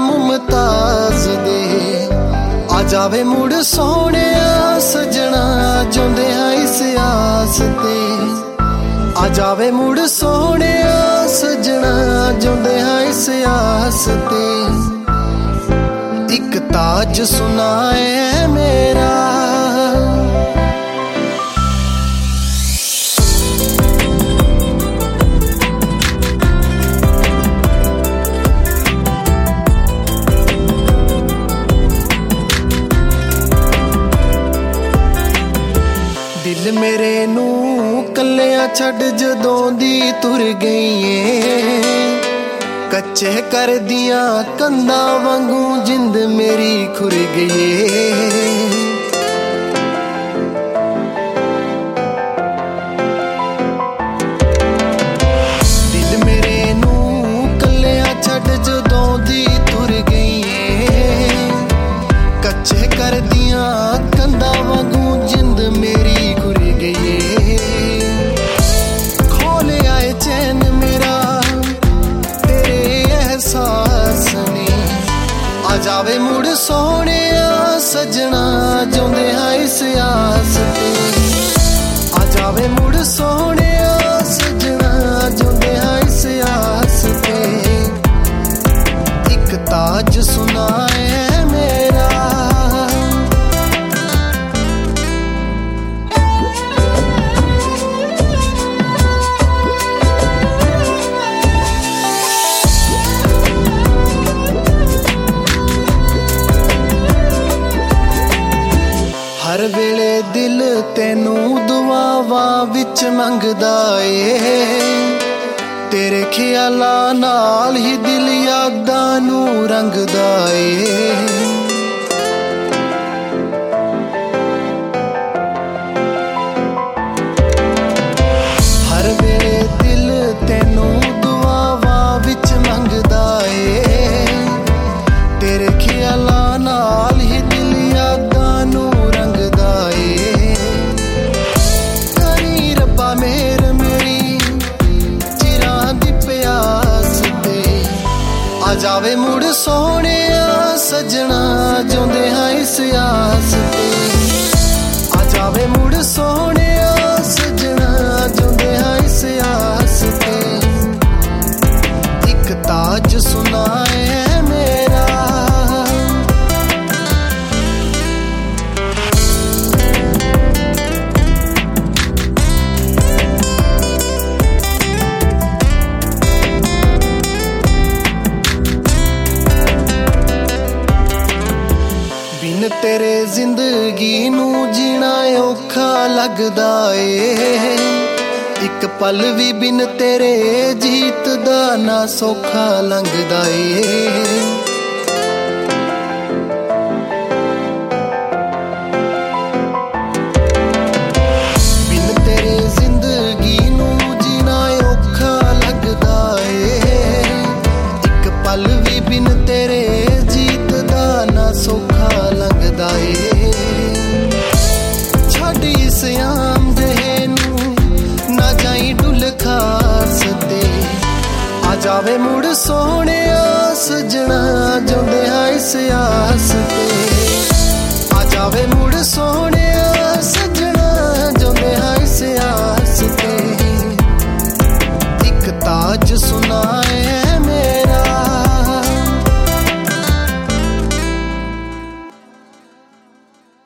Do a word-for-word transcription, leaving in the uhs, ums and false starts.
मुमताज दे आ जावे मुड़ सोने सजना जोंदे हां इस आस ते आ जावे मुड़ सोने सजना जोंदे हां इस आस ते एक ताज सुनाए मेरा दिल मेरे नू कल्लियां छड़ जदों दी तुर गई है कच्चे कर दिया कंधा वांगू जिंद मेरी खुर गई है दिल मेरे नू कल्लियां छड़ जदों दी तुर गई है कच्चे कर दिया कंधा वांगू जिंद मेरी खोले आए चैन मेरा तेरे एहसास ने आ जावे मुड़ सोने सजना जोंदे हां इस आस ते आ जावे मुड़ सोने सजना जोंदे हां इस आस ते एक ताज सुनाए मेरा हर वेले दिल तेनू दुआवां विच मंगदा ए तेरे ख्यालां नाल ही दिल यादां नू रंगदा ए हर वेले दिल तेनू दुआवां विच मंगदा ए तेरे ख्यालां नाल ही दिल यादां नू मेर मेरी चिरां दी प्यास ते आ जावे मुड़ सोने सजना जोंदे हां इस आस ते आ जावे मुड़ सोने सजना जोंदे हां इस आस ते एक ताज सुनाए मेरा बिन तेरे जिंदगी नू जीना औखा लगदा ए एक पल भी बिन तेरे जीत दा ना सौखा लंघदा ए बिन तेरे जिंदगी नू जीना औखा लगदा ए एक पल भी बिन तेरे जीत दा ना सौखा लगदा ए छड़ इस आम दे नू ना जाई डुल खास ते आ जावे मुड़ सोने सजना जोंदे हां इस आस ते